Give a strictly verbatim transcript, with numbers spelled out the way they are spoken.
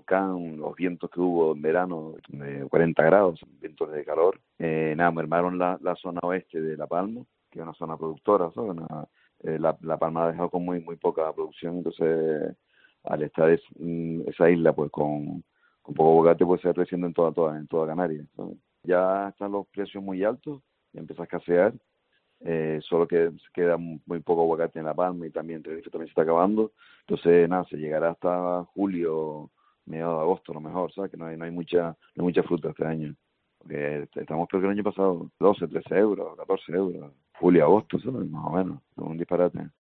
volcán, los vientos que hubo en verano de cuarenta grados, vientos de calor, eh, nada, mermaron la, la zona oeste de La Palma, que es una zona productora, ¿sabes? Una, eh, la, la Palma ha dejado con muy muy poca producción, entonces al estar es, mm, esa isla pues con, con poco bogate, pues se creciendo en toda, toda, en toda Canarias, ¿sabes? Ya están los precios muy altos, ya empieza a escasear, eh, solo que queda muy poco aguacate en La Palma y también Tenerife también se está acabando, entonces nada, se llegará hasta julio, mediados de agosto a lo mejor, ¿sabes? Que no hay, no hay mucha no hay mucha fruta este año, porque estamos peor que el año pasado, doce, trece euros, catorce euros, julio, agosto, ¿sabes? Más o menos, es un disparate.